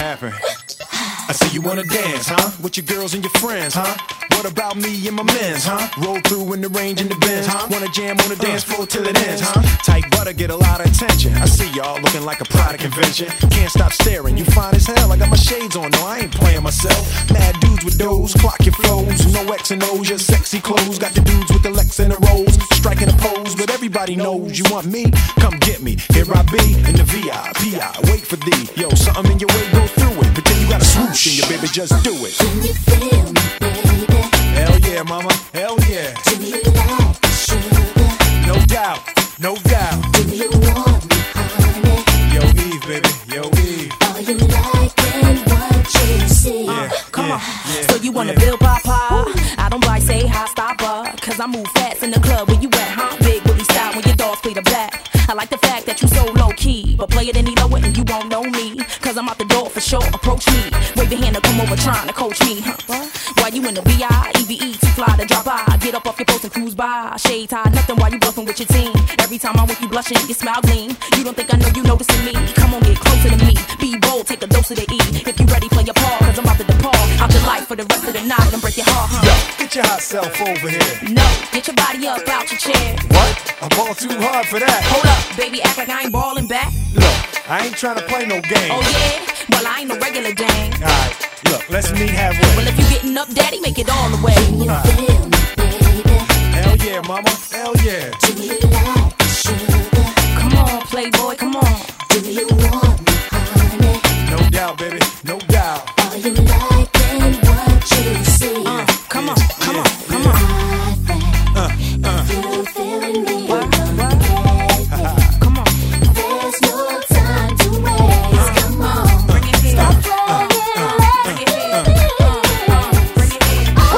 happened? I see you wanna dance, huh? With your girls and your friends, huh? What about me and my men's, huh? Roll through in the range in the Benz, huh? Wanna jam on the dance floor till it ends, huh? Tight butter get a lot of attention. I see y'all looking like a product convention. Can't stop staring, you fine as hell. I got my shades on, no, I ain't playing myself. Mad dudes with those, clock your flows. No X and O's, your sexy clothes. Got the dudes with the Lex and the Rolls, striking a pose, but everybody knows you want me. Come get me, here I be in the VIP. Wait for thee, yo, something in your way, go through it. Pretend you got a swoosh in your baby, just do it. Can you feel me, baby? Hell yeah, mama, hell yeah. Do you like the sugar? No doubt, no doubt. Do you want me, honey? Yo, Eve, baby, yo, Eve. Are you liking what you see? Come on, so you wanna build papa? I don't like say hi, stopper. Cause I move fast in the club where you at, huh? Big Willie style when your dogs play the back. I like the fact that you so low key, but play it any lower and you won't know me. Cause I'm out the door for sure, approach me. Wave your hand to come over trying to coach me, huh? While you in the B.I.E.V.E. too fly to drop by. Get up off your post and cruise by. Shade tie, nothing while you bluffing with your team. Every time I'm with you blushing, your smile gleam. You don't think I know you noticing me? Come on, get closer to me. Be bold, take a dose of the E. If you ready, play your part, cause I'm about to depart. Out your life for the rest of the night and break your heart, huh? Yo, get your hot self over here. No, get your body up out your chair. What? I ball too hard for that. Hold up, baby, act like I ain't balling back. Look, I ain't trying to play no game. Oh yeah? Well, I ain't no regular dang. Alright, look, let's meet halfway. Well, if you getting up, daddy, make it all the way. Can you feel me, baby? Hell yeah, mama, hell yeah. Do you like the sugar? Come on, playboy, come on. Do you want me, honey? No doubt, baby, no doubt. Are you liking what you see? Come on, come on, come on. If you're feeling me, What? Come on, there's no time to waste. Come on, bring it here. stop playing. Bring it here. Bring it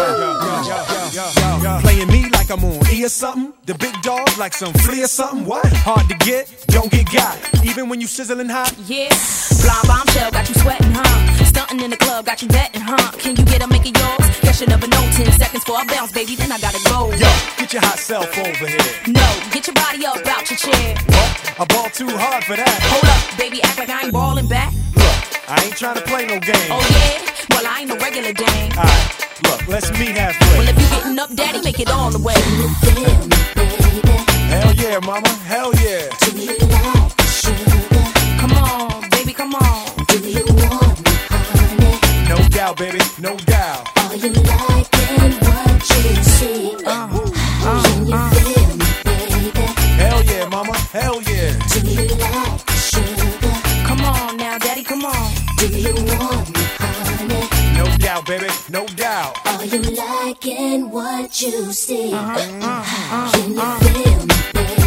here. Playing me like I'm on E or something. The big dog like some flea or something. What? Hard to get, don't get got. Even when you sizzling hot. Yeah, blind bombshell got you sweating, huh? Stunting in the club got you betting, huh? Can you get her, make it yours? Guess you never know. 10 seconds for a bounce, baby, then I gotta go. Yo, get your hot self over here. No, get your body up out your chair. What? I ball too hard for that. Hold up, baby, act like I ain't balling back. Look, I ain't trying to play no game. Oh yeah? Well, I ain't no regular dang. Alright, look, let's meet Well, halfway. if you getting up, daddy, make it all the way. Can you feel me, baby? Hell yeah, mama, hell yeah. Do you like the sugar? Come on, baby, come on. Do you want me, honey? No doubt, baby, no doubt. Are you liking what you see? Can you feel me, baby? Hell yeah, mama, hell yeah. Do you like the sugar? Come on now, daddy, come on. Do you want me, honey? No doubt, baby, no doubt. Are you liking what you see? Can you feel me, baby?